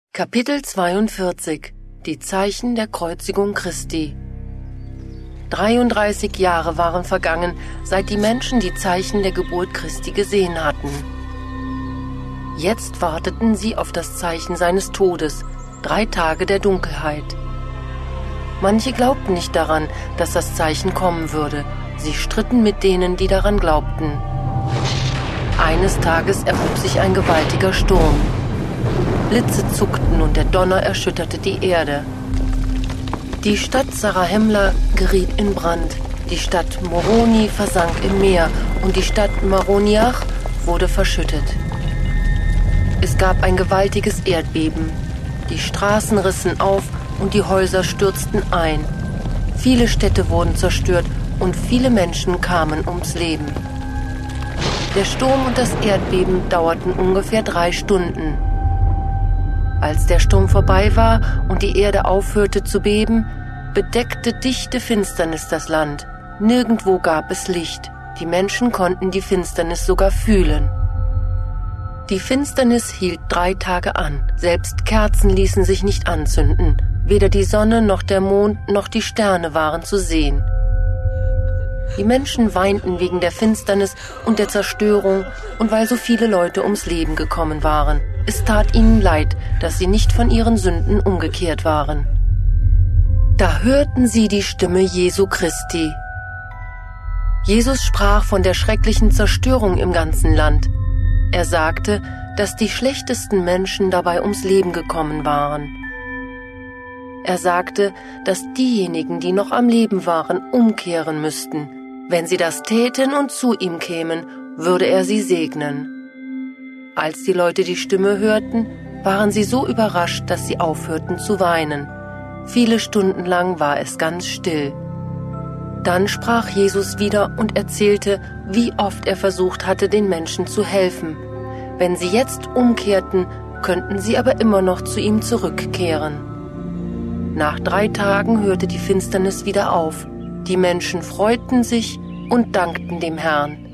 Kapitel 42 – Die Zeichen der Kreuzigung Christi. 33 Jahre waren vergangen, seit die Menschen die Zeichen der Geburt Christi gesehen hatten. Jetzt warteten sie auf das Zeichen seines Todes, 3 Tage der Dunkelheit. Manche glaubten nicht daran, dass das Zeichen kommen würde. Sie stritten mit denen, die daran glaubten. Eines Tages erhob sich ein gewaltiger Sturm. Blitze zuckten und der Donner erschütterte die Erde. Die Stadt Zarahemla geriet in Brand, die Stadt Moroni versank im Meer und die Stadt Maroniach wurde verschüttet. Es gab ein gewaltiges Erdbeben. Die Straßen rissen auf und die Häuser stürzten ein. Viele Städte wurden zerstört und viele Menschen kamen ums Leben. Der Sturm und das Erdbeben dauerten ungefähr 3 Stunden. Als der Sturm vorbei war und die Erde aufhörte zu beben, bedeckte dichte Finsternis das Land. Nirgendwo gab es Licht. Die Menschen konnten die Finsternis sogar fühlen. Die Finsternis hielt 3 Tage an. Selbst Kerzen ließen sich nicht anzünden. Weder die Sonne noch der Mond noch die Sterne waren zu sehen. Die Menschen weinten wegen der Finsternis und der Zerstörung und weil so viele Leute ums Leben gekommen waren. Es tat ihnen leid, dass sie nicht von ihren Sünden umgekehrt waren. Da hörten sie die Stimme Jesu Christi. Jesus sprach von der schrecklichen Zerstörung im ganzen Land. Er sagte, dass die schlechtesten Menschen dabei ums Leben gekommen waren. Er sagte, dass diejenigen, die noch am Leben waren, umkehren müssten. Wenn sie das täten und zu ihm kämen, würde er sie segnen. Als die Leute die Stimme hörten, waren sie so überrascht, dass sie aufhörten zu weinen. Viele Stunden lang war es ganz still. Dann sprach Jesus wieder und erzählte, wie oft er versucht hatte, den Menschen zu helfen. Wenn sie jetzt umkehrten, könnten sie aber immer noch zu ihm zurückkehren. Nach 3 Tagen hörte die Finsternis wieder auf. Die Menschen freuten sich und dankten dem Herrn.